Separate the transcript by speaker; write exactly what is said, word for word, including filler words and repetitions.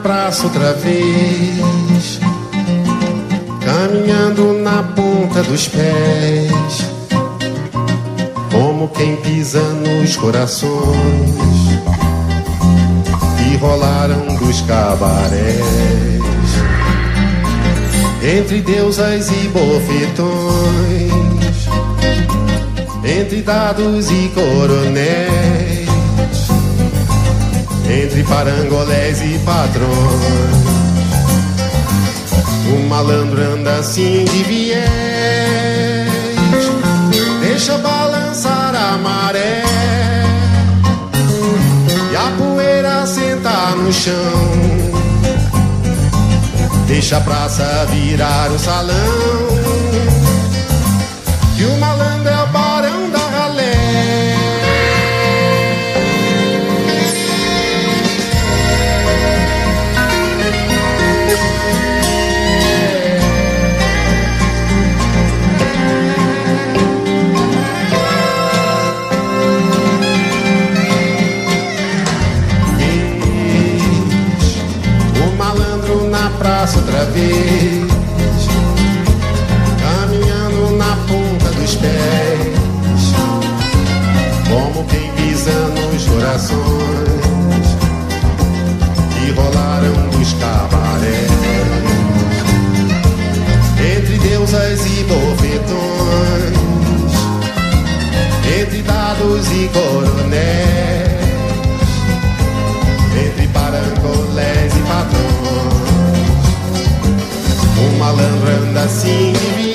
Speaker 1: praça outra vez, caminhando na ponta dos pés, como quem pisa nos corações que rolaram dos cabarés, entre deusas e bofetões, entre dados e coronéis, entre parangolés e patrões. O malandro anda assim de viés, deixa balançar a maré e a poeira sentar no chão, deixa a praça virar o salão, que o malandro é o barão da ralé. Praça outra vez, caminhando na ponta dos pés, como quem pisa nos corações que rolaram dos cabarés, entre deusas e bofetões, entre dados e coronéis, entre parangolés e patrões. O malandro anda assim de